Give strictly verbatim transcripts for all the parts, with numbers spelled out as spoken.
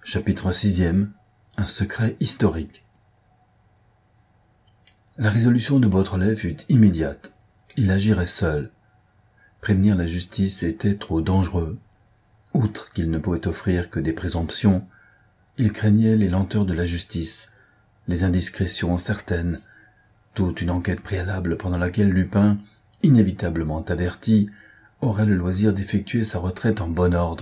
Chapitre sixième. Un secret historique. La résolution de Beautrelet fut immédiate. Il agirait seul. Prévenir la justice était trop dangereux. Outre qu'il ne pouvait offrir que des présomptions, il craignait les lenteurs de la justice, les indiscrétions certaines, toute une enquête préalable pendant laquelle Lupin, inévitablement averti, aurait le loisir d'effectuer sa retraite en bon ordre.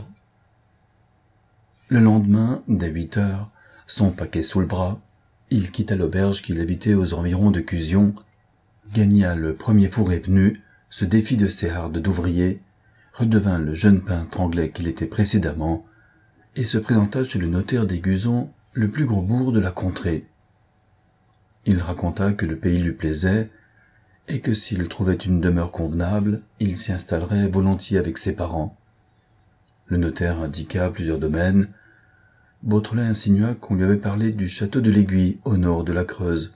Le lendemain, dès huit heures, son paquet sous le bras, il quitta l'auberge qu'il habitait aux environs de Cuzion, gagna le premier four et venu, se défit de ses hardes d'ouvrier, redevint le jeune peintre anglais qu'il était précédemment, et se présenta chez le notaire des Guzon, le plus gros bourg de la contrée. Il raconta que le pays lui plaisait, et que s'il trouvait une demeure convenable, il s'y installerait volontiers avec ses parents. Le notaire indiqua plusieurs domaines. Beautrelet insinua qu'on lui avait parlé du château de l'Aiguille, au nord de la Creuse.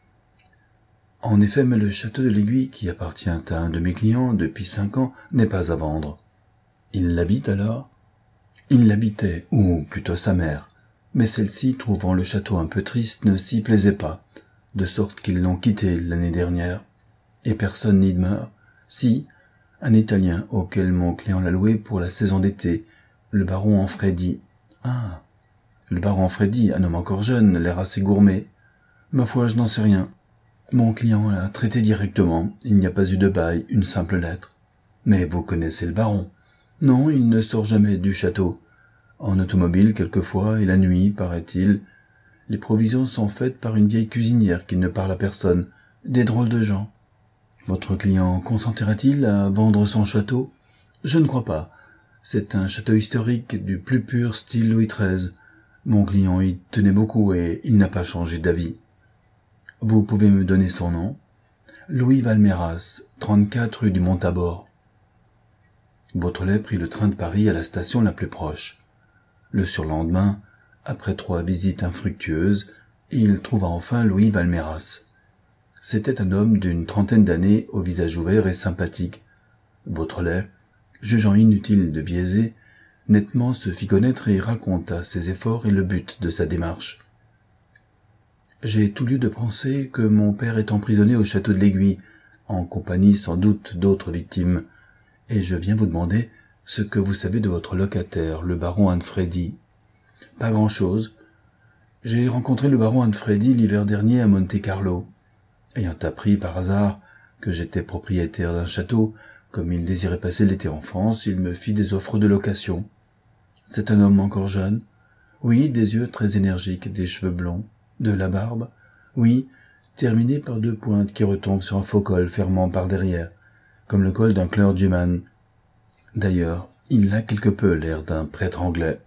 En effet, mais le château de l'Aiguille, qui appartient à un de mes clients depuis cinq ans, n'est pas à vendre. Il l'habite alors? Il l'habitait, ou plutôt sa mère, mais celle-ci, trouvant le château un peu triste, ne s'y plaisait pas, de sorte qu'ils l'ont quitté l'année dernière. Et personne n'y demeure, si un Italien auquel mon client l'a loué pour la saison d'été, le baron Anfredi. Ah, le baron Anfredi, un homme encore jeune, l'air assez gourmet. Ma foi, je n'en sais rien. Mon client l'a traité directement, il n'y a pas eu de bail, une simple lettre. Mais vous connaissez le baron. Non, il ne sort jamais du château. En automobile, quelquefois, et la nuit, paraît-il. Les provisions sont faites par une vieille cuisinière qui ne parle à personne. Des drôles de gens. Votre client consentira-t-il à vendre son château? Je ne crois pas. C'est un château historique du plus pur style Louis treize. Mon client y tenait beaucoup et il n'a pas changé d'avis. Vous pouvez me donner son nom? Louis Valméras, trente-quatre rue du Mont-Tabor. Beautrelet prit le train de Paris à la station la plus proche. Le surlendemain, après trois visites infructueuses, il trouva enfin Louis Valméras. C'était un homme d'une trentaine d'années, au visage ouvert et sympathique. Beautrelet, jugeant inutile de biaiser, nettement se fit connaître et raconta ses efforts et le but de sa démarche. « J'ai tout lieu de penser que mon père est emprisonné au château de l'Aiguille, en compagnie sans doute d'autres victimes, et je viens vous demander ce que vous savez de votre locataire, le baron Anfredi. »« Pas grand-chose. J'ai rencontré le baron Anfredi l'hiver dernier à Monte-Carlo. Ayant appris par hasard que j'étais propriétaire d'un château, comme il désirait passer l'été en France, il me fit des offres de location. C'est un homme encore jeune. Oui, des yeux très énergiques, des cheveux blonds, de la barbe. Oui, terminée par deux pointes qui retombent sur un faux col fermant par derrière, comme le col d'un clergyman. D'ailleurs, il a quelque peu l'air d'un prêtre anglais.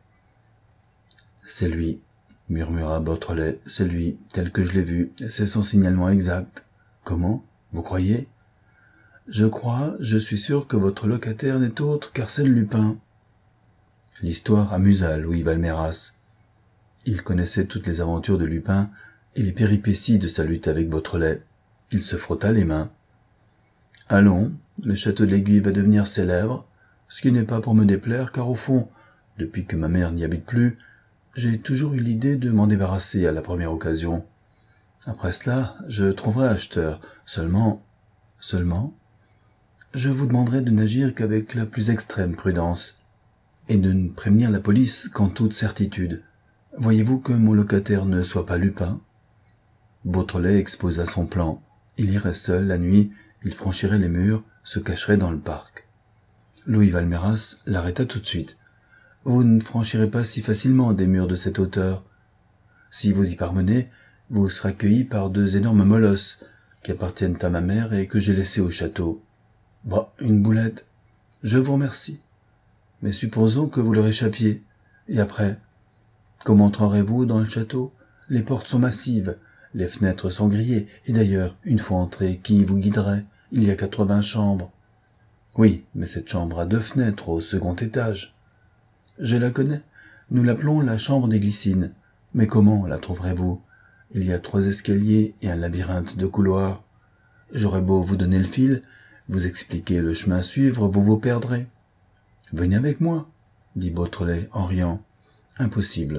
C'est lui, murmura Beautrelet, c'est lui, tel que je l'ai vu, c'est son signalement exact. Comment? Vous croyez? Je crois, je suis sûr que votre locataire n'est autre qu'Arsène Lupin. L'histoire amusa Louis Valméras. Il connaissait toutes les aventures de Lupin et les péripéties de sa lutte avec Beautrelet. Il se frotta les mains. Allons, le château de l'Aiguille va devenir célèbre, ce qui n'est pas pour me déplaire, car au fond, depuis que ma mère n'y habite plus, j'ai toujours eu l'idée de m'en débarrasser à la première occasion. Après cela, je trouverai acheteur. Seulement, seulement, je vous demanderai de n'agir qu'avec la plus extrême prudence, et de ne prévenir la police qu'en toute certitude. Voyez-vous que mon locataire ne soit pas Lupin? Beautrelet exposa son plan. Il irait seul la nuit, il franchirait les murs, se cacherait dans le parc. Louis Valméras l'arrêta tout de suite. Vous ne franchirez pas si facilement des murs de cette hauteur. Si vous y parvenez, vous serez accueilli par deux énormes molosses qui appartiennent à ma mère et que j'ai laissés au château. Bah, une boulette. Je vous remercie. Mais supposons que vous leur échappiez. Et après? Comment entrerez-vous dans le château? Les portes sont massives, les fenêtres sont grillées, et d'ailleurs, une fois entré, qui vous guiderait? Il y a quatre-vingts chambres. Oui, mais cette chambre a deux fenêtres au second étage. Je la connais. Nous l'appelons la chambre des Glycines. Mais comment la trouverez-vous? Il y a trois escaliers et un labyrinthe de couloirs. J'aurais beau vous donner le fil, vous expliquer le chemin à suivre, vous vous perdrez. Venez avec moi, dit Beautrelet en riant. Impossible.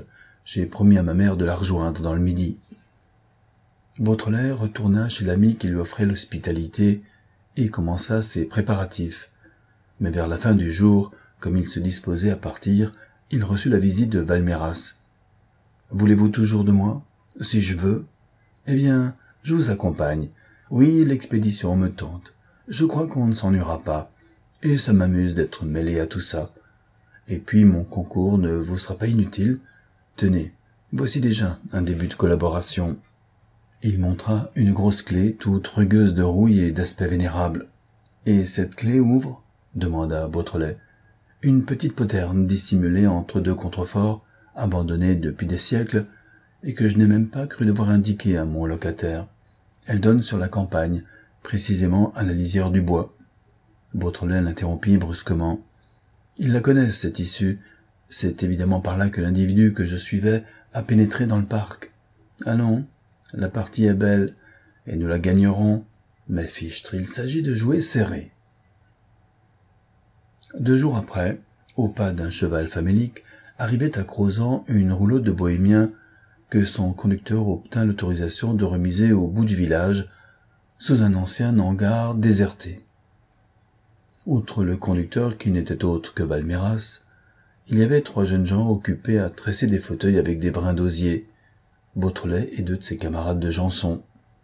J'ai promis à ma mère de la rejoindre dans le midi. » Beautrelet retourna chez l'ami qui lui offrait l'hospitalité et commença ses préparatifs. Mais vers la fin du jour, comme il se disposait à partir, il reçut la visite de Valméras. « Voulez-vous toujours de moi ? » ?»« Si je veux. »« Eh bien, je vous accompagne. Oui, l'expédition me tente. Je crois qu'on ne s'ennuiera pas. Et ça m'amuse d'être mêlé à tout ça. Et puis mon concours ne vous sera pas inutile. Tenez, voici déjà un début de collaboration. » Il montra une grosse clé, toute rugueuse de rouille et d'aspect vénérable. « Et cette clé ouvre ?» demanda Beautrelet. « Une petite poterne dissimulée entre deux contreforts, abandonnée depuis des siècles, et que je n'ai même pas cru devoir indiquer à mon locataire. Elle donne sur la campagne, précisément à la lisière du bois. » Beautrelet l'interrompit brusquement. « Ils la connaissent, cette issue. C'est évidemment par là que l'individu que je suivais a pénétré dans le parc. Allons, la partie est belle, et nous la gagnerons, mais fichtre, il s'agit de jouer serré. » Deux jours après, au pas d'un cheval famélique, arrivait à Crozant une roulotte de bohémiens que son conducteur obtint l'autorisation de remiser au bout du village, sous un ancien hangar déserté. Outre le conducteur qui n'était autre que Valméras, il y avait trois jeunes gens occupés à tresser des fauteuils avec des brins d'osier, Beautrelet et deux de ses camarades de Janson.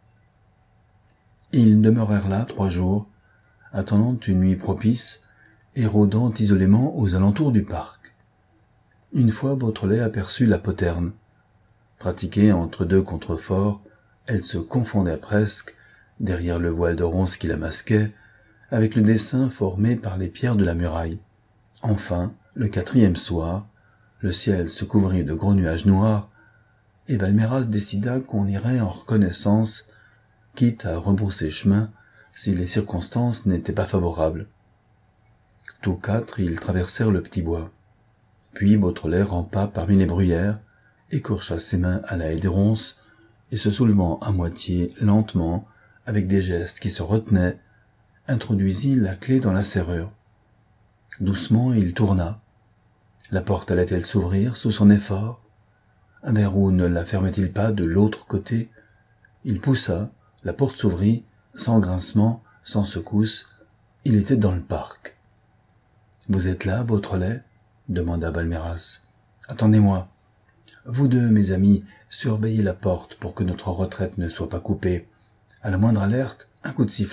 Ils demeurèrent là trois jours, attendant une nuit propice et rôdant isolément aux alentours du parc. Une fois Beautrelet aperçut la poterne. Pratiquée entre deux contreforts, elle se confondait presque, derrière le voile de ronce qui la masquait, avec le dessin formé par les pierres de la muraille. Enfin, le quatrième soir, le ciel se couvrit de gros nuages noirs, et Valméras décida qu'on irait en reconnaissance, quitte à rebrousser chemin si les circonstances n'étaient pas favorables. Tous quatre, ils traversèrent le petit bois. Puis Beautrelet rampa parmi les bruyères, écorcha ses mains à la haie des ronces, et se soulevant à moitié, lentement, avec des gestes qui se retenaient, introduisit la clé dans la serrure. Doucement, il tourna. La porte allait-elle s'ouvrir sous son effort? Un verrou ne la fermait-il pas de l'autre côté? Il poussa, la porte s'ouvrit, sans grincement, sans secousse. Il était dans le parc. « Vous êtes là, Beautrelet ?» demanda Valméras. « Attendez-moi. Vous deux, mes amis, surveillez la porte pour que notre retraite ne soit pas coupée. À la moindre alerte, un coup de sifflet. »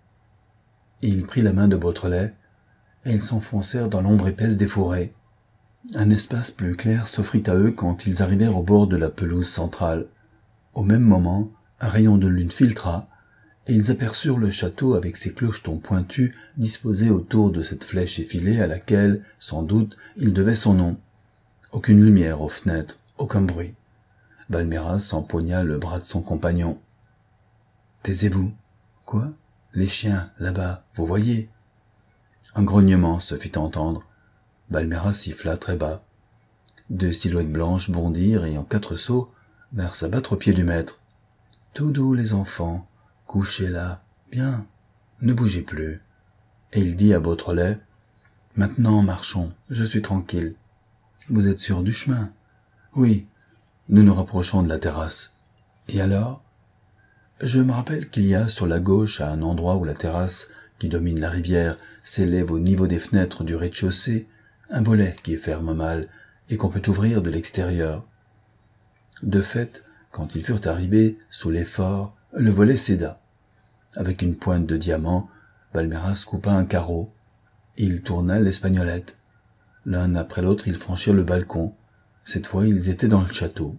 Il prit la main de Beautrelet, et ils s'enfoncèrent dans l'ombre épaisse des fourrés. Un espace plus clair s'offrit à eux quand ils arrivèrent au bord de la pelouse centrale. Au même moment, un rayon de lune filtra, et ils aperçurent le château avec ses clochetons pointus disposés autour de cette flèche effilée à laquelle, sans doute, il devait son nom. Aucune lumière aux fenêtres, aucun bruit. Valméras empoigna le bras de son compagnon. « Taisez-vous. »« Quoi ? Les chiens, là-bas, vous voyez ?» Un grognement se fit entendre. Valméras siffla très bas. Deux silhouettes blanches bondirent et en quatre sauts vinrent s'abattre aux pieds du maître. « Tout doux, les enfants, couchez là, bien, ne bougez plus. » Et il dit à Beautrelet, « Maintenant, marchons, je suis tranquille. Vous êtes sûr du chemin ? » ?»« Oui, nous nous rapprochons de la terrasse. »« Et alors ?»« Je me rappelle qu'il y a sur la gauche, à un endroit où la terrasse, qui domine la rivière, s'élève au niveau des fenêtres du rez-de-chaussée, un volet qui ferme mal et qu'on peut ouvrir de l'extérieur. » De fait, quand ils furent arrivés sous l'effort, le volet céda. Avec une pointe de diamant, Valméras coupa un carreau. Il tourna l'espagnolette. L'un après l'autre, ils franchirent le balcon. Cette fois, ils étaient dans le château.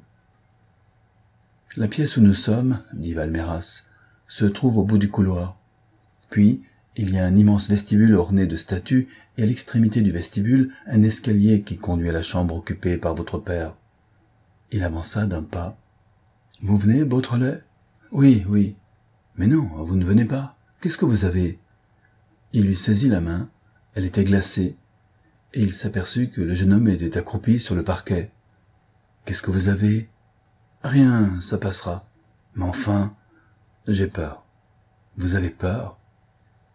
« La pièce où nous sommes, dit Valméras, se trouve au bout du couloir. Puis, il y a un immense vestibule orné de statues et à l'extrémité du vestibule, un escalier qui conduit à la chambre occupée par votre père. » Il avança d'un pas. « Vous venez, Beautrelet ? »« Oui, oui. »« Mais non, vous ne venez pas. Qu'est-ce que vous avez ?» Il lui saisit la main. Elle était glacée. Et il s'aperçut que le jeune homme était accroupi sur le parquet. « Qu'est-ce que vous avez ?»« Rien, ça passera. Mais enfin, j'ai peur. »« Vous avez peur ?»« Oui, »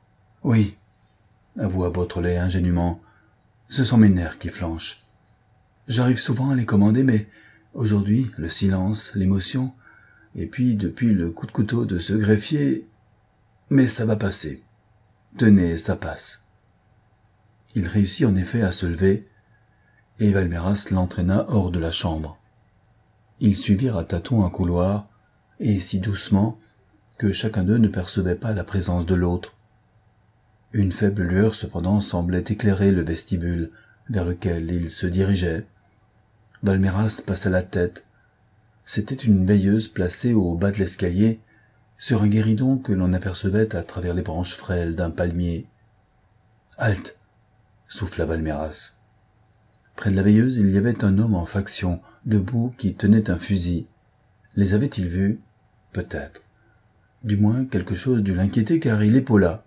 avoua Beautrelet ingénument. « Ce sont mes nerfs qui flanchent. J'arrive souvent à les commander, mais Aujourd'hui, le silence, l'émotion, et puis depuis le coup de couteau de ce greffier, mais ça va passer. Tenez, ça passe. Il réussit en effet à se lever, et Valméras l'entraîna hors de la chambre. Ils suivirent à tâtons un couloir, et si doucement que chacun d'eux ne percevait pas la présence de l'autre. Une faible lueur cependant semblait éclairer le vestibule vers lequel ils se dirigeaient. Valméras passa la tête. C'était une veilleuse placée au bas de l'escalier, sur un guéridon que l'on apercevait à travers les branches frêles d'un palmier. « Halte !» souffla Valméras. Près de la veilleuse, il y avait un homme en faction, debout, qui tenait un fusil. Les avait-il vus? Peut-être. Du moins, quelque chose dut l'inquiéter car il épaula.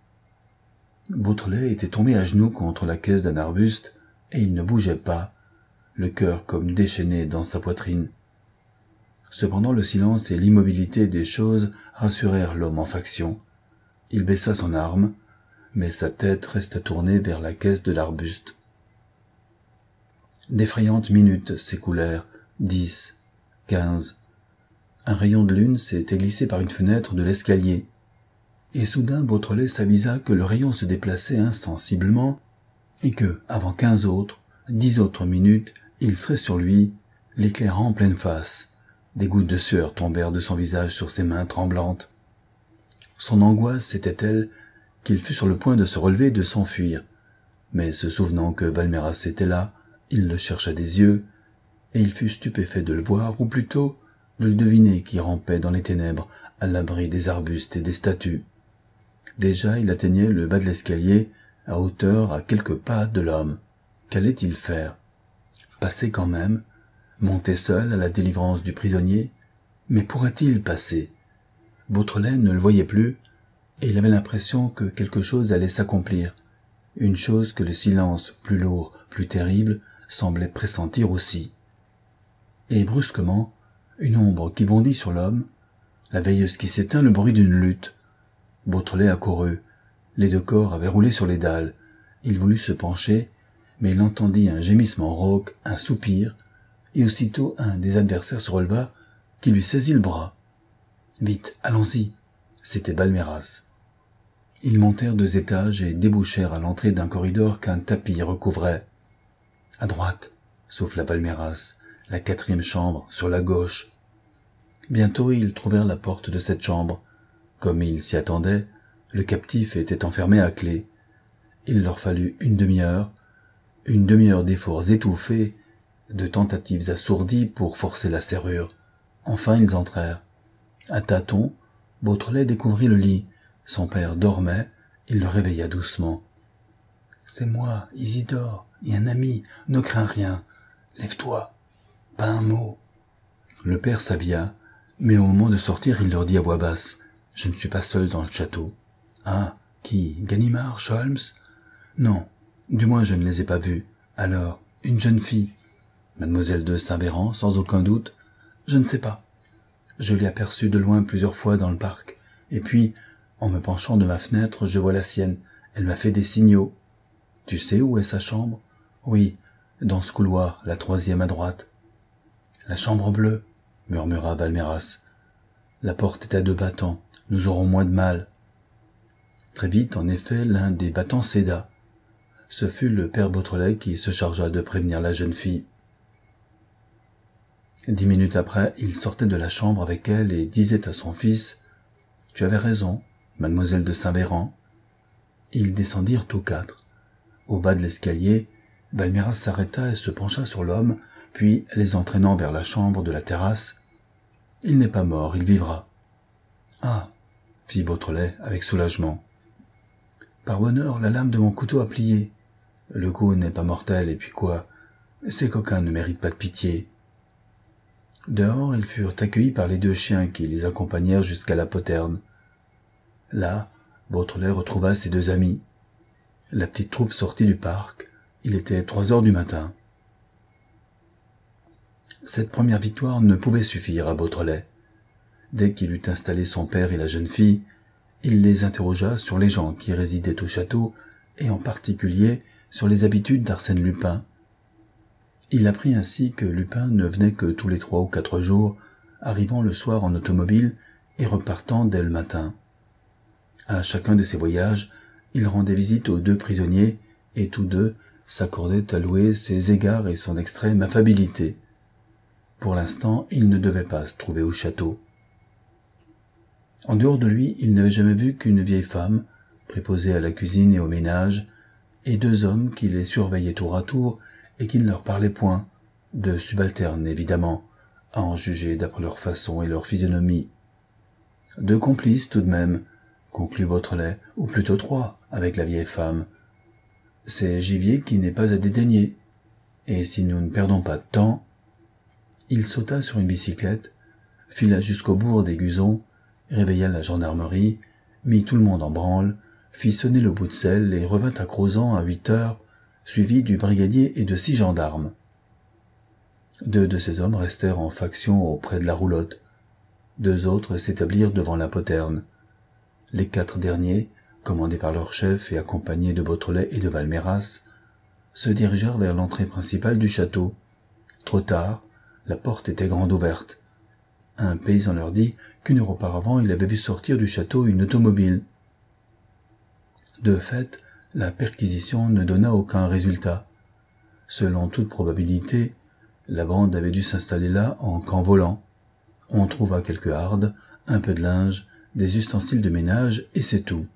Beautrelet était tombé à genoux contre la caisse d'un arbuste et il ne bougeait pas, le cœur comme déchaîné dans sa poitrine. Cependant, le silence et l'immobilité des choses rassurèrent l'homme en faction. Il baissa son arme, mais sa tête resta tournée vers la caisse de l'arbuste. D'effrayantes minutes s'écoulèrent, dix, quinze. Un rayon de lune s'était glissé par une fenêtre de l'escalier, et soudain Beautrelet s'avisa que le rayon se déplaçait insensiblement, et que, avant quinze autres, dix autres minutes, il serait sur lui, l'éclairant en pleine face. Des gouttes de sueur tombèrent de son visage sur ses mains tremblantes. Son angoisse était telle qu'il fut sur le point de se relever et de s'enfuir, mais se souvenant que Valméras était là, il le chercha des yeux, et il fut stupéfait de le voir, ou plutôt de le deviner qui rampait dans les ténèbres à l'abri des arbustes et des statues. Déjà il atteignait le bas de l'escalier, à hauteur à quelques pas de l'homme. Qu'allait-il faire? Passer quand même? Monter seul à la délivrance du prisonnier? Mais pourrait-il passer? Beautrelet ne le voyait plus, et il avait l'impression que quelque chose allait s'accomplir, une chose que le silence plus lourd, plus terrible, semblait pressentir aussi. Et brusquement, une ombre qui bondit sur l'homme, la veilleuse qui s'éteint, le bruit d'une lutte. Beautrelet accourut. Les deux corps avaient roulé sur les dalles. Il voulut se pencher, mais il entendit un gémissement rauque, un soupir, et aussitôt un des adversaires se releva, qui lui saisit le bras. « Vite, allons-y !» C'était Valméras. Ils montèrent deux étages et débouchèrent à l'entrée d'un corridor qu'un tapis recouvrait. « À droite !» souffla Valméras, la quatrième chambre, sur la gauche. Bientôt ils trouvèrent la porte de cette chambre. Comme ils s'y attendaient, le captif était enfermé à clé. Il leur fallut une demi-heure, une demi-heure d'efforts étouffés, de tentatives assourdies pour forcer la serrure. Enfin ils entrèrent. À tâtons, Beautrelet découvrit le lit. Son père dormait, il le réveilla doucement. « C'est moi, Isidore, et un ami, ne crains rien. Lève-toi, pas un mot. » Le père s'habilla, mais au moment de sortir, il leur dit à voix basse, « Je ne suis pas seul dans le château. »« Ah, qui, Ganimard, Sholmes ?»« Non, du moins je ne les ai pas vus. Alors, une jeune fille. Mademoiselle de Saint-Véran, sans aucun doute. Je ne sais pas. Je l'ai aperçue de loin plusieurs fois dans le parc. Et puis, en me penchant de ma fenêtre, je vois la sienne. Elle m'a fait des signaux. Tu sais où est sa chambre? Oui, dans ce couloir, la troisième à droite. La chambre bleue, murmura Valméras. La porte est à deux battants. Nous aurons moins de mal. Très vite, en effet, l'un des battants céda. Ce fut le père Beautrelet qui se chargea de prévenir la jeune fille. Dix minutes après, il sortait de la chambre avec elle et disait à son fils « Tu avais raison, mademoiselle de Saint-Véran. » Ils descendirent tous quatre. Au bas de l'escalier, Valméras s'arrêta et se pencha sur l'homme, puis, les entraînant vers la chambre de la terrasse, « Il n'est pas mort, il vivra. »« Ah !» fit Beautrelet avec soulagement. « Par bonheur, la lame de mon couteau a plié. Le coup n'est pas mortel, et puis quoi? Ces coquins ne méritent pas de pitié. » Dehors, ils furent accueillis par les deux chiens qui les accompagnèrent jusqu'à la poterne. Là, Beautrelet retrouva ses deux amis. La petite troupe sortit du parc. Il était trois heures du matin. Cette première victoire ne pouvait suffire à Beautrelet. Dès qu'il eut installé son père et la jeune fille, il les interrogea sur les gens qui résidaient au château et en particulier sur les habitudes d'Arsène Lupin. Il apprit ainsi que Lupin ne venait que tous les trois ou quatre jours, arrivant le soir en automobile et repartant dès le matin. À chacun de ces voyages, il rendait visite aux deux prisonniers et tous deux s'accordaient à louer ses égards et son extrême affabilité. Pour l'instant, il ne devait pas se trouver au château. En dehors de lui, il n'avait jamais vu qu'une vieille femme, préposée à la cuisine et au ménage, et deux hommes qui les surveillaient tour à tour et qui ne leur parlaient point, de subalternes évidemment, à en juger d'après leur façon et leur physionomie. Deux complices tout de même, conclut Beautrelet, ou plutôt trois, avec la vieille femme. C'est gibier qui n'est pas à dédaigner, et si nous ne perdons pas de temps... Il sauta sur une bicyclette, fila jusqu'au bourg des Guzons, réveilla la gendarmerie, mit tout le monde en branle, fit sonner le bout de selle et revint à Crozant à huit heures, suivi du brigadier et de six gendarmes. Deux de ces hommes restèrent en faction auprès de la roulotte. Deux autres s'établirent devant la poterne. Les quatre derniers, commandés par leur chef et accompagnés de Beautrelet et de Valméras, se dirigèrent vers l'entrée principale du château. Trop tard, la porte était grande ouverte. Un paysan leur dit qu'une heure auparavant il avait vu sortir du château une automobile. De fait, la perquisition ne donna aucun résultat. Selon toute probabilité, la bande avait dû s'installer là en camp volant. On trouva quelques hardes, un peu de linge, des ustensiles de ménage, et c'est tout.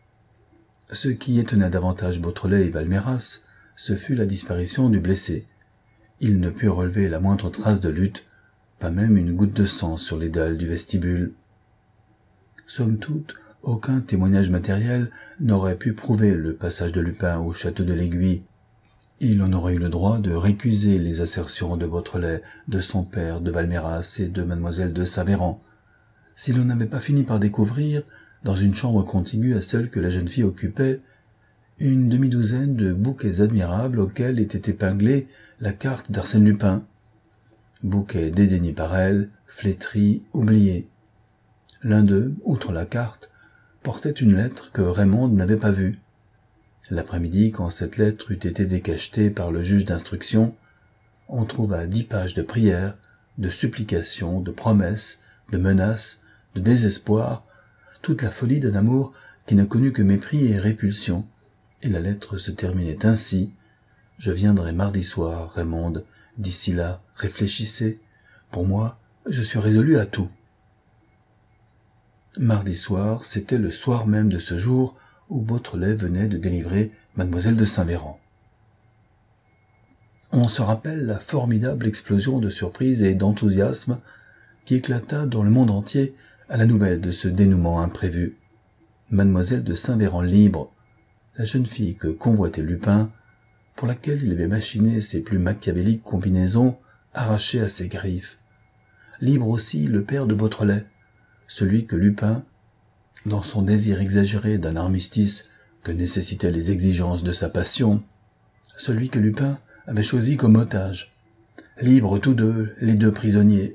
Ce qui étonna davantage Beautrelet et Valméras, ce fut la disparition du blessé. Ils ne purent relever la moindre trace de lutte, pas même une goutte de sang sur les dalles du vestibule. Somme toute, aucun témoignage matériel n'aurait pu prouver le passage de Lupin au château de l'Aiguille. Il en aurait eu le droit de récuser les assertions de Beautrelet, de son père, de Valméras et de mademoiselle de Saint-Véran, si l'on n'avait pas fini par découvrir, dans une chambre contiguë à celle que la jeune fille occupait, une demi-douzaine de bouquets admirables auxquels était épinglée la carte d'Arsène Lupin. Bouquet dédaigné par elle, flétri, oublié. L'un d'eux, outre la carte, portait une lettre que Raymonde n'avait pas vue. L'après-midi, quand cette lettre eut été décachetée par le juge d'instruction, on trouva dix pages de prières, de supplications, de promesses, de menaces, de désespoir, toute la folie d'un amour qui n'a connu que mépris et répulsion. Et la lettre se terminait ainsi. « Je viendrai mardi soir, Raymonde. D'ici là, réfléchissez. Pour moi, je suis résolu à tout. » Mardi soir, c'était le soir même de ce jour où Beautrelet venait de délivrer mademoiselle de Saint-Véran. On se rappelle la formidable explosion de surprise et d'enthousiasme qui éclata dans le monde entier à la nouvelle de ce dénouement imprévu. Mademoiselle de Saint-Véran libre, la jeune fille que convoitait Lupin, pour laquelle il avait machiné ses plus machiavéliques combinaisons, arrachée à ses griffes. Libre aussi le père de Beautrelet, celui que Lupin, dans son désir exagéré d'un armistice que nécessitaient les exigences de sa passion, celui que Lupin avait choisi comme otage. Libres tous deux, les deux prisonniers.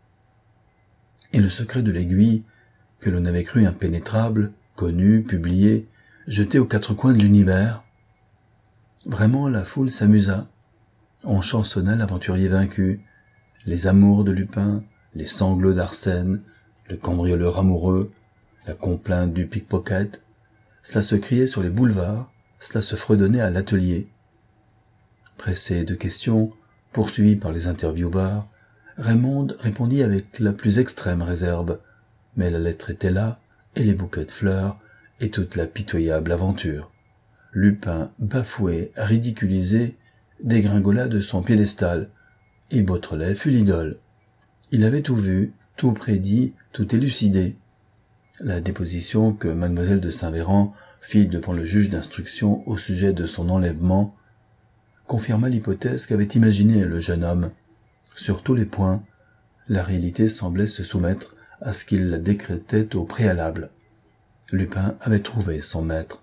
Et le secret de l'Aiguille, que l'on avait cru impénétrable, connu, publié, jeté aux quatre coins de l'univers. Vraiment, la foule s'amusa. On chansonna l'aventurier vaincu, les amours de Lupin, les sanglots d'Arsène, le cambrioleur amoureux, la complainte du pickpocket. Cela se criait sur les boulevards, cela se fredonnait à l'atelier. Pressé de questions, poursuivi par les intervieweurs, Raymonde répondit avec la plus extrême réserve, mais la lettre était là, et les bouquets de fleurs, et toute la pitoyable aventure. Lupin, bafoué, ridiculisé, dégringola de son piédestal, et Beautrelet fut l'idole. Il avait tout vu, tout prédit, tout élucidé. La déposition que mademoiselle de Saint-Véran fit devant le juge d'instruction au sujet de son enlèvement confirma l'hypothèse qu'avait imaginée le jeune homme. Sur tous les points, la réalité semblait se soumettre à ce qu'il la décrétait au préalable. Lupin avait trouvé son maître.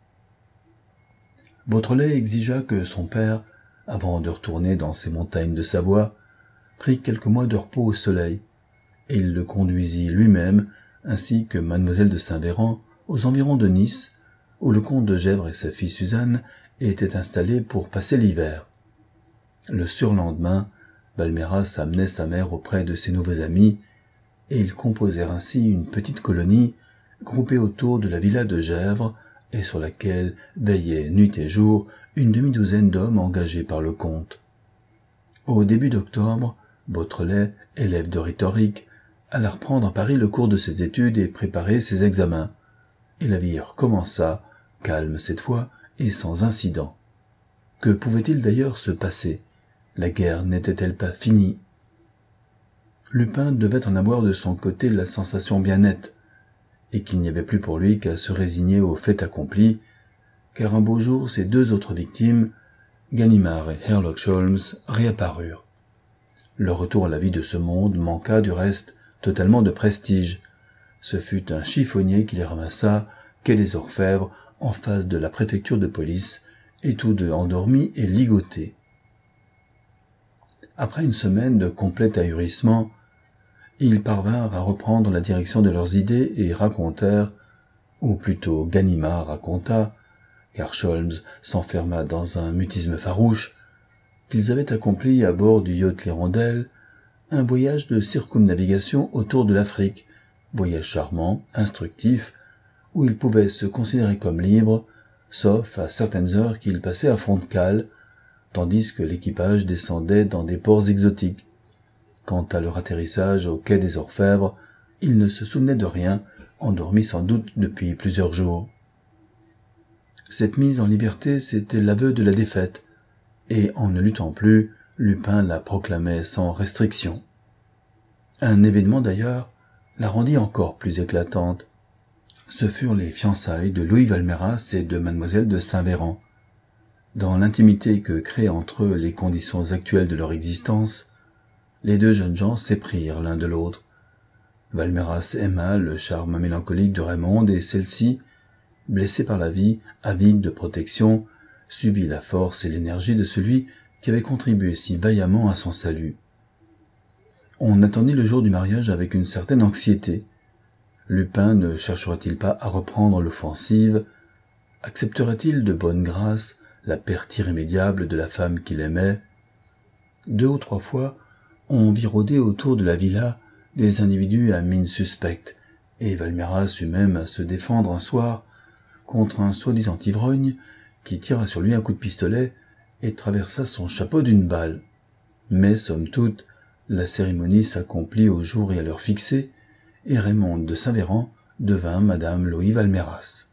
Beautrelet exigea que son père, avant de retourner dans ces montagnes de Savoie, prît quelques mois de repos au soleil, et il le conduisit lui-même, ainsi que mademoiselle de Saint-Véran, aux environs de Nice, où le comte de Gesvres et sa fille Suzanne étaient installés pour passer l'hiver. Le surlendemain, Balméras amenait sa mère auprès de ses nouveaux amis, et ils composèrent ainsi une petite colonie groupée autour de la villa de Gesvres et sur laquelle veillait nuit et jour une demi-douzaine d'hommes engagés par le comte. Au début d'octobre, Beautrelet, élève de rhétorique, alla reprendre à Paris le cours de ses études et préparer ses examens, et la vie recommença, calme cette fois et sans incident. Que pouvait-il d'ailleurs se passer? La guerre n'était-elle pas finie? Lupin devait en avoir de son côté la sensation bien nette, et qu'il n'y avait plus pour lui qu'à se résigner au fait accompli, car un beau jour ses deux autres victimes, Ganimard et Herlock Sholmes, réapparurent. Leur retour à la vie de ce monde manqua du reste totalement de prestige. Ce fut un chiffonnier qui les ramassa, quai des Orfèvres, en face de la préfecture de police, et tous deux endormis et ligotés. Après une semaine de complet ahurissement, ils parvinrent à reprendre la direction de leurs idées et racontèrent, ou plutôt Ganimard raconta, car Sholmes s'enferma dans un mutisme farouche, qu'ils avaient accompli à bord du yacht L'Hirondelle un voyage de circumnavigation autour de l'Afrique, voyage charmant, instructif, où ils pouvaient se considérer comme libres, sauf à certaines heures qu'ils passaient à fond de cale, tandis que l'équipage descendait dans des ports exotiques. Quant à leur atterrissage au quai des Orfèvres, ils ne se souvenaient de rien, endormis sans doute depuis plusieurs jours. Cette mise en liberté, c'était l'aveu de la défaite, et en ne luttant plus, Lupin la proclamait sans restriction. Un événement d'ailleurs la rendit encore plus éclatante. Ce furent les fiançailles de Louis Valméras et de mademoiselle de Saint-Véran. Dans l'intimité que créent entre eux les conditions actuelles de leur existence, les deux jeunes gens s'éprirent l'un de l'autre. Valméras aima le charme mélancolique de Raymonde et celle-ci, blessée par la vie, avide de protection, subit la force et l'énergie de celui qui avait contribué si vaillamment à son salut. On attendit le jour du mariage avec une certaine anxiété. Lupin ne chercherait-il pas à reprendre l'offensive? Accepterait-il de bonne grâce la perte irrémédiable de la femme qu'il aimait? Deux ou trois fois, on vit rôder autour de la villa des individus à mine suspecte, et Valméras eut même à se défendre un soir contre un soi-disant ivrogne qui tira sur lui un coup de pistolet et traversa son chapeau d'une balle. Mais, somme toute, la cérémonie s'accomplit au jour et à l'heure fixée, et Raymonde de Saint-Véran devint Madame Louis Valméras.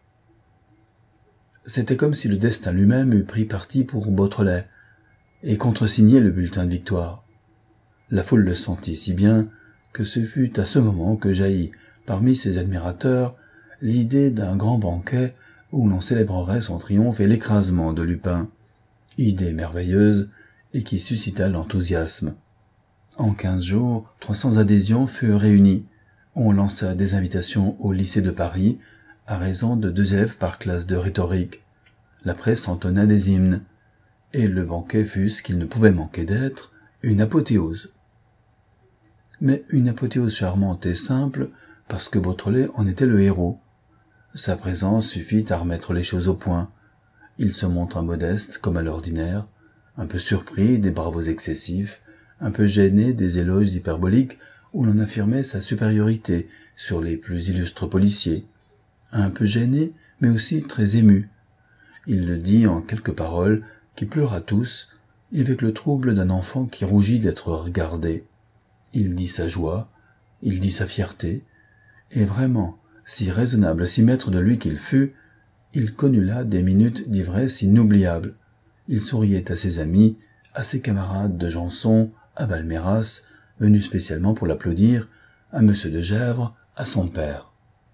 C'était comme si le destin lui-même eût pris parti pour Beautrelet et contresigné le bulletin de victoire. La foule le sentit si bien que ce fut à ce moment que jaillit, parmi ses admirateurs, l'idée d'un grand banquet où l'on célébrerait son triomphe et l'écrasement de Lupin, idée merveilleuse et qui suscita l'enthousiasme. En quinze jours, trois cents adhésions furent réunies. On lança des invitations au lycée de Paris, à raison de deux élèves par classe de rhétorique. La presse entonna des hymnes, et le banquet fut ce qu'il ne pouvait manquer d'être, une apothéose. Mais une apothéose charmante et simple, parce que Beautrelet en était le héros. Sa présence suffit à remettre les choses au point. Il se montra modeste comme à l'ordinaire, un peu surpris des bravos excessifs, un peu gêné des éloges hyperboliques où l'on affirmait sa supériorité sur les plus illustres policiers, un peu gêné, mais aussi très ému. Il le dit en quelques paroles qui pleurent à tous, et avec le trouble d'un enfant qui rougit d'être regardé. Il dit sa joie, il dit sa fierté, et vraiment, si raisonnable, si maître de lui qu'il fût, il connut là des minutes d'ivresse inoubliables. Il souriait à ses amis, à ses camarades de Janson, à Valméras, venu spécialement pour l'applaudir, à Monsieur de Gesvres, à son père.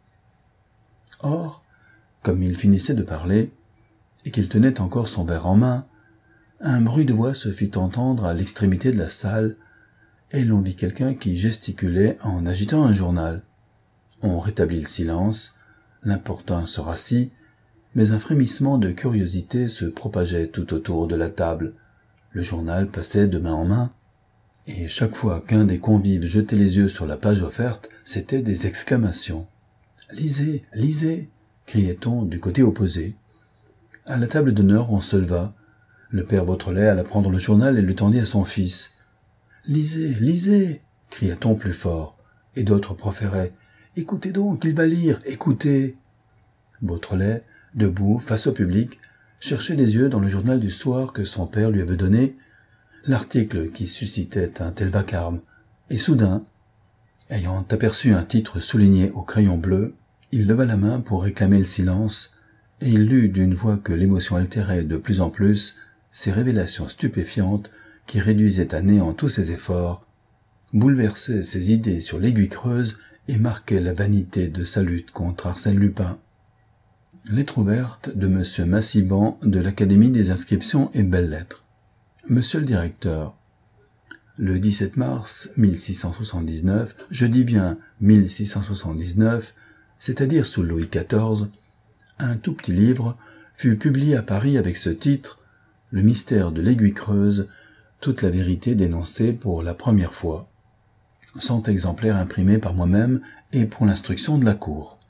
Or, comme il finissait de parler, et qu'il tenait encore son verre en main, un bruit de voix se fit entendre à l'extrémité de la salle, et l'on vit quelqu'un qui gesticulait en agitant un journal. On rétablit le silence, l'importun se rassit, mais un frémissement de curiosité se propageait tout autour de la table. Le journal passait de main en main, et chaque fois qu'un des convives jetait les yeux sur la page offerte, c'étaient des exclamations. « Lisez, lisez !» criait-on du côté opposé. À la table d'honneur, on se leva. Le père Beautrelet alla prendre le journal et le tendit à son fils. « Lisez, lisez !» cria-t-on plus fort, et d'autres proféraient. « Écoutez donc, il va lire, écoutez !» Beautrelet, debout, face au public, cherchait les yeux dans le journal du soir que son père lui avait donné, l'article qui suscitait un tel vacarme, et soudain, ayant aperçu un titre souligné au crayon bleu, il leva la main pour réclamer le silence, et il lut d'une voix que l'émotion altérait de plus en plus ces révélations stupéfiantes qui réduisaient à néant tous ses efforts, bouleversaient ses idées sur l'Aiguille Creuse et marquaient la vanité de sa lutte contre Arsène Lupin. Lettre ouverte de Monsieur Massiban de l'Académie des inscriptions et belles-lettres. Monsieur le directeur, le dix-sept mars mille six cent soixante-dix-neuf, je dis bien mille six cent soixante-dix-neuf, c'est-à-dire sous Louis quatorze, un tout petit livre fut publié à Paris avec ce titre « Le mystère de l'Aiguille Creuse, toute la vérité dénoncée pour la première fois ». Cent exemplaires imprimés par moi-même et pour l'instruction de la cour.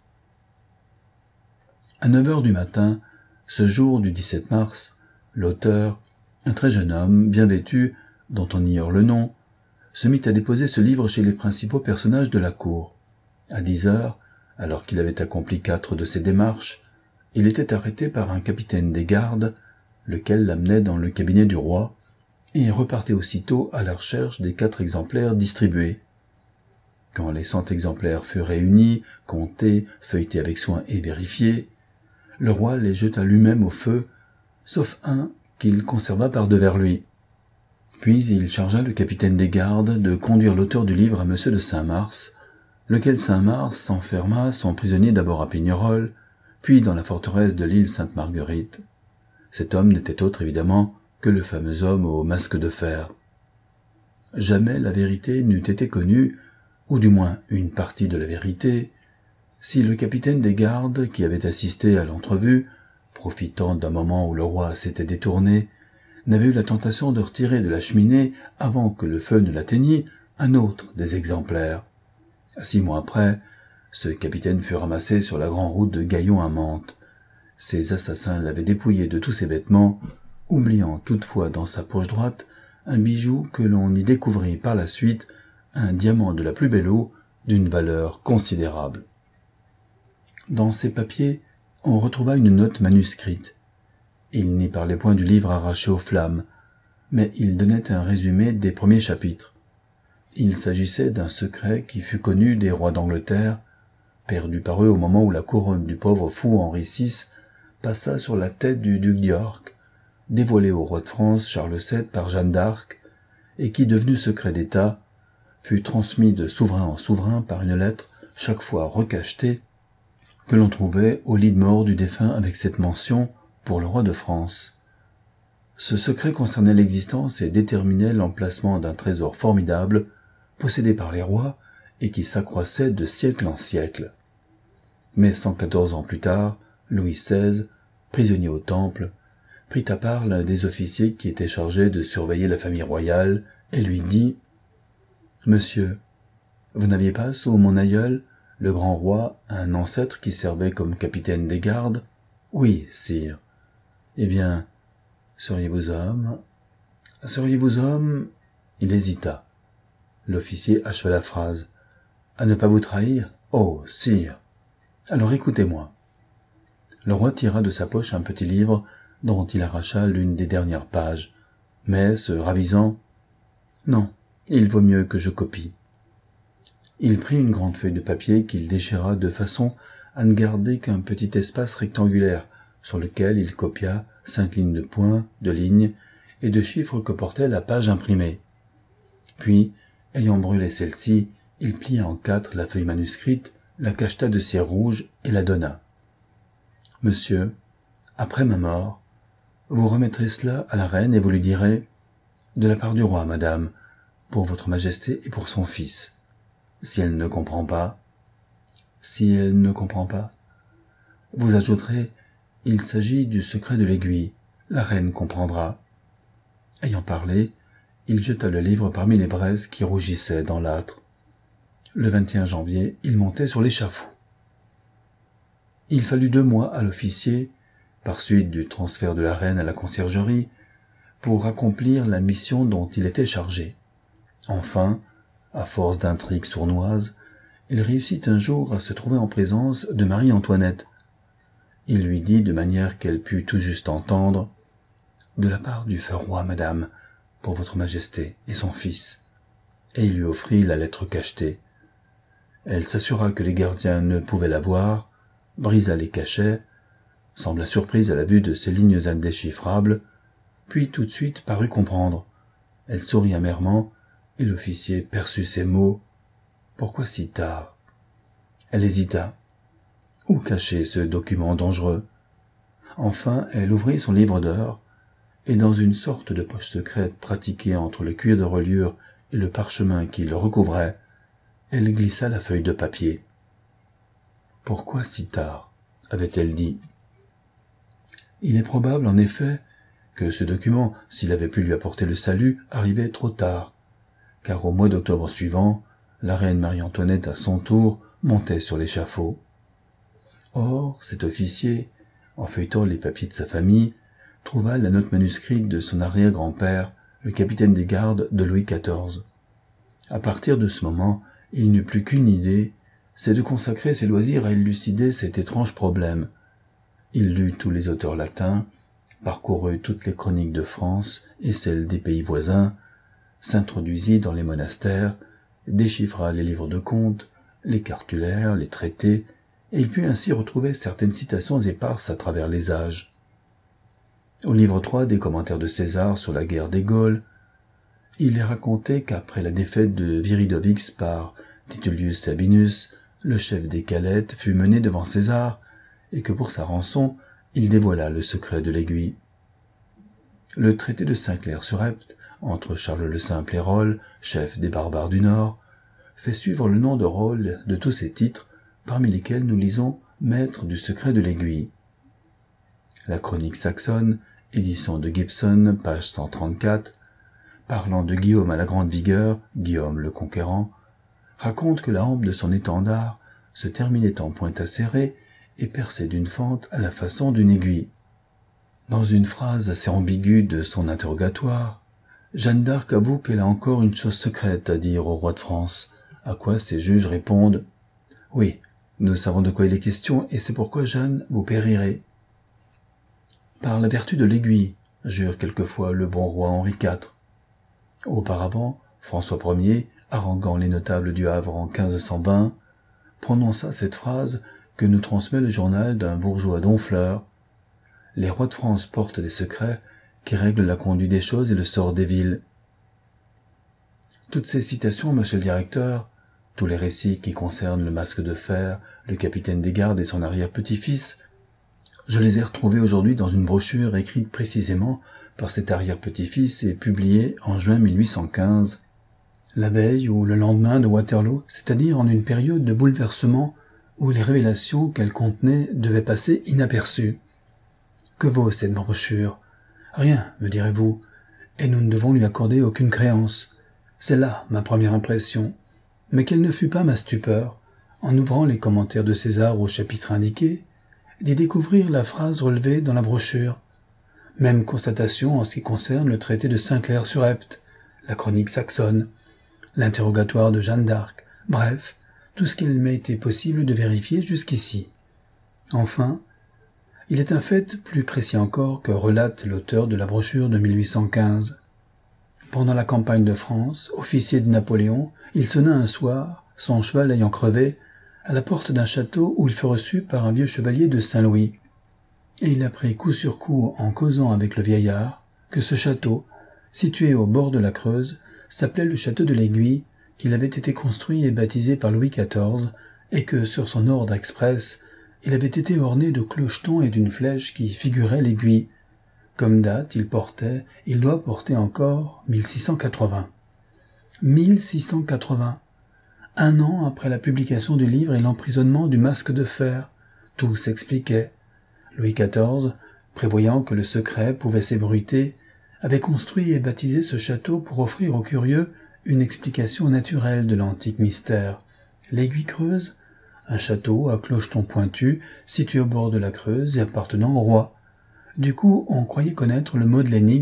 À neuf heures du matin, ce jour du dix-sept mars, l'auteur, un très jeune homme, bien vêtu, dont on ignore le nom, se mit à déposer ce livre chez les principaux personnages de la cour. À dix heures, alors qu'il avait accompli quatre de ses démarches, il était arrêté par un capitaine des gardes, lequel l'amenait dans le cabinet du roi, et repartait aussitôt à la recherche des quatre exemplaires distribués. Quand les cent exemplaires furent réunis, comptés, feuilletés avec soin et vérifiés, le roi les jeta lui-même au feu, sauf un qu'il conserva par devers lui. Puis il chargea le capitaine des gardes de conduire l'auteur du livre à monsieur de Saint-Mars, lequel Saint-Mars enferma son prisonnier d'abord à Pignerol, puis dans la forteresse de l'île Sainte-Marguerite. Cet homme n'était autre, évidemment, que le fameux homme au masque de fer. Jamais la vérité n'eût été connue, ou du moins une partie de la vérité, si le capitaine des gardes, qui avait assisté à l'entrevue, profitant d'un moment où le roi s'était détourné, n'avait eu la tentation de retirer de la cheminée, avant que le feu ne l'atteignît, un autre des exemplaires. Six mois après, ce capitaine fut ramassé sur la grande route de Gaillon à Mantes. Ses assassins l'avaient dépouillé de tous ses vêtements, oubliant toutefois dans sa poche droite un bijou que l'on y découvrit par la suite, un diamant de la plus belle eau, d'une valeur considérable. Dans ces papiers, on retrouva une note manuscrite. Il n'y parlait point du livre arraché aux flammes, mais il donnait un résumé des premiers chapitres. Il s'agissait d'un secret qui fut connu des rois d'Angleterre, perdu par eux au moment où la couronne du pauvre fou Henri six passa sur la tête du duc d'York, dévoilé au roi de France Charles sept par Jeanne d'Arc, et qui, devenu secret d'État, fut transmis de souverain en souverain par une lettre chaque fois recachetée que l'on trouvait au lit de mort du défunt avec cette mention pour le roi de France. Ce secret concernait l'existence et déterminait l'emplacement d'un trésor formidable possédé par les rois et qui s'accroissait de siècle en siècle. Mais cent quatorze ans plus tard, Louis seize, prisonnier au Temple, prit à part l'un des officiers qui était chargé de surveiller la famille royale et lui dit « Monsieur, vous n'aviez pas sous mon aïeul, le grand roi, un ancêtre qui servait comme capitaine des gardes ? » ?»« Oui, sire. »« Eh bien, seriez-vous homme ? » ?»« Seriez-vous homme ?» Il hésita. L'officier acheva la phrase. « À ne pas vous trahir ? Oh, sire ! Alors écoutez-moi. » Le roi tira de sa poche un petit livre dont il arracha l'une des dernières pages, mais, se ravisant, « Non, il vaut mieux que je copie. » Il prit une grande feuille de papier qu'il déchira de façon à ne garder qu'un petit espace rectangulaire sur lequel il copia cinq lignes de points, de lignes et de chiffres que portait la page imprimée. Puis, ayant brûlé celle-ci, il plia en quatre la feuille manuscrite, la cacheta de cire rouge et la donna. « Monsieur, après ma mort, vous remettrez cela à la reine et vous lui direz « De la part du roi, madame, pour votre majesté et pour son fils. » Si elle ne comprend pas, si elle ne comprend pas, vous ajouterez « Il s'agit du secret de l'aiguille, la reine comprendra. » Ayant parlé, il jeta le livre parmi les braises qui rougissaient dans l'âtre. Le vingt et un janvier, il montait sur l'échafaud. Il fallut deux mois à l'officier, par suite du transfert de la reine à la conciergerie, pour accomplir la mission dont il était chargé. Enfin, à force d'intrigues sournoises, il réussit un jour à se trouver en présence de Marie-Antoinette. Il lui dit de manière qu'elle put tout juste entendre « De la part du feu roi, madame, pour votre majesté et son fils », et il lui offrit la lettre cachetée. Elle s'assura que les gardiens ne pouvaient la voir, brisa les cachets, sembla surprise à la vue de ces lignes indéchiffrables, puis tout de suite parut comprendre. Elle sourit amèrement, et l'officier perçut ces mots. Pourquoi si tard? Elle hésita. Où cacher ce document dangereux? Enfin, elle ouvrit son livre d'heures, et dans une sorte de poche secrète pratiquée entre le cuir de reliure et le parchemin qui le recouvrait, elle glissa la feuille de papier. « Pourquoi si tard ?» avait-elle dit. Il est probable, en effet, que ce document, s'il avait pu lui apporter le salut, arrivait trop tard, car au mois d'octobre suivant, la reine Marie-Antoinette, à son tour, montait sur l'échafaud. Or, cet officier, en feuilletant les papiers de sa famille, trouva la note manuscrite de son arrière-grand-père, le capitaine des gardes de Louis quatorze. À partir de ce moment, il n'eut plus qu'une idée, c'est de consacrer ses loisirs à élucider cet étrange problème. Il lut tous les auteurs latins, parcourut toutes les chroniques de France et celles des pays voisins, s'introduisit dans les monastères, déchiffra les livres de contes, les cartulaires, les traités, et il put ainsi retrouver certaines citations éparses à travers les âges. Au livre trois des commentaires de César sur la guerre des Gaules, il est raconté qu'après la défaite de Viridovix par Titulius Sabinus, le chef des Calettes fut mené devant César, et que pour sa rançon, il dévoila le secret de l'aiguille. Le traité de Saint-Clair-sur-Epte, entre Charles le Simple et Roll, chef des barbares du Nord, fait suivre le nom de Roll de tous ses titres, parmi lesquels nous lisons « Maître du secret de l'aiguille ». La chronique saxonne, édition de Gibson, page cent trente-quatre, parlant de Guillaume à la grande vigueur, Guillaume le Conquérant, raconte que la hampe de son étendard se terminait en pointe acérée et percée d'une fente à la façon d'une aiguille. Dans une phrase assez ambiguë de son interrogatoire, Jeanne d'Arc avoue qu'elle a encore une chose secrète à dire au roi de France, à quoi ses juges répondent « Oui, nous savons de quoi il est question et c'est pourquoi, Jeanne, vous périrez. » Par la vertu de l'aiguille, jure quelquefois le bon roi Henri quatre. Auparavant, François Ier, haranguant les notables du Havre en quinze cent vingt, prononça cette phrase que nous transmet le journal d'un bourgeois d'Honfleur. Les rois de France portent des secrets qui règlent la conduite des choses et le sort des villes. Toutes ces citations, monsieur le directeur, tous les récits qui concernent le masque de fer, le capitaine des gardes et son arrière-petit-fils, je les ai retrouvés aujourd'hui dans une brochure écrite précisément par cet arrière-petit-fils et publiée en juin mille huit cent quinze, la veille ou le lendemain de Waterloo, c'est-à-dire en une période de bouleversement où les révélations qu'elle contenait devaient passer inaperçues. Que vaut cette brochure? Rien, me direz-vous, et nous ne devons lui accorder aucune créance. C'est là ma première impression. Mais quelle ne fut pas ma stupeur, en ouvrant les commentaires de César au chapitre indiqué, d'y découvrir la phrase relevée dans la brochure. Même constatation en ce qui concerne le traité de Saint-Clair-sur-Epte, la chronique saxonne, l'interrogatoire de Jeanne d'Arc, bref, tout ce qu'il m'a été possible de vérifier jusqu'ici. Enfin, il est un fait plus précis encore que relate l'auteur de la brochure de mille huit cent quinze. Pendant la campagne de France, officier de Napoléon, il sonna un soir, son cheval ayant crevé, à la porte d'un château où il fut reçu par un vieux chevalier de Saint-Louis. Et il apprit coup sur coup, en causant avec le vieillard, que ce château, situé au bord de la Creuse, s'appelait le château de l'Aiguille, qu'il avait été construit et baptisé par Louis quatorze, et que, sur son ordre express, il avait été orné de clochetons et d'une flèche qui figurait l'aiguille. Comme date, il portait, il doit porter encore, mille six cent quatre-vingts. mille six cent quatre-vingts. Un an après la publication du livre et l'emprisonnement du masque de fer, tout s'expliquait. Louis quatorze, prévoyant que le secret pouvait s'ébruiter, avait construit et baptisé ce château pour offrir aux curieux une explication naturelle de l'antique mystère. L'Aiguille Creuse, un château à clocheton pointu, situé au bord de la Creuse et appartenant au roi. Du coup, on croyait connaître le mot de l'énigme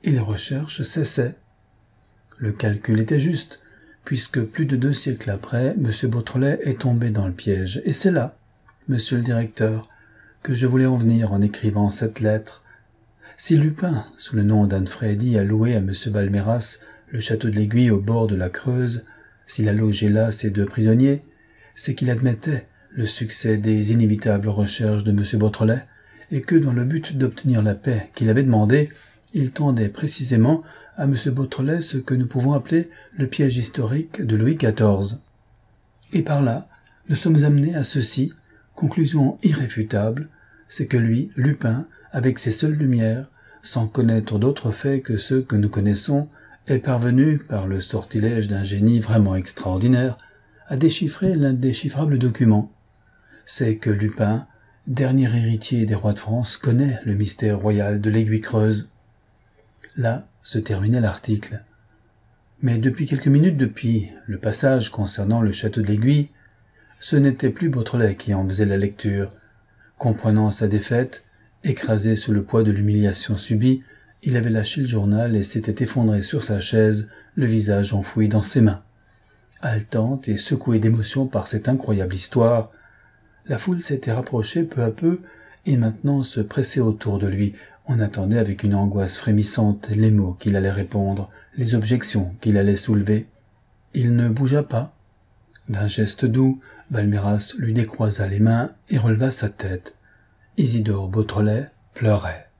et les recherches cessaient. Le calcul était juste, puisque plus de deux siècles après, M. Beautrelet est tombé dans le piège. Et c'est là, monsieur le directeur, que je voulais en venir en écrivant cette lettre. Si Lupin, sous le nom d'Anne Freddy, a loué à M. Balméras le château de l'Aiguille au bord de la Creuse, s'il a logé là ses deux prisonniers, c'est qu'il admettait le succès des inévitables recherches de M. Beautrelet, et que dans le but d'obtenir la paix qu'il avait demandée, il tendait précisément à M. Beautrelet ce que nous pouvons appeler le piège historique de Louis quatorze. Et par là, nous sommes amenés à ceci, conclusion irréfutable, c'est que lui, Lupin, avec ses seules lumières, sans connaître d'autres faits que ceux que nous connaissons, est parvenu, par le sortilège d'un génie vraiment extraordinaire, à déchiffrer l'indéchiffrable document. C'est que Lupin, dernier héritier des rois de France, connaît le mystère royal de l'Aiguille creuse. Là se terminait l'article. Mais depuis quelques minutes, depuis le passage concernant le château de l'Aiguille, ce n'était plus Beautrelet qui en faisait la lecture. Comprenant sa défaite, écrasé sous le poids de l'humiliation subie, il avait lâché le journal et s'était effondré sur sa chaise, le visage enfoui dans ses mains. Haletante et secouée d'émotion par cette incroyable histoire, la foule s'était rapprochée peu à peu et maintenant se pressait autour de lui. On attendait avec une angoisse frémissante les mots qu'il allait répondre, les objections qu'il allait soulever. Il ne bougea pas. D'un geste doux, Balméras lui décroisa les mains et releva sa tête. Isidore Beautrelet pleurait.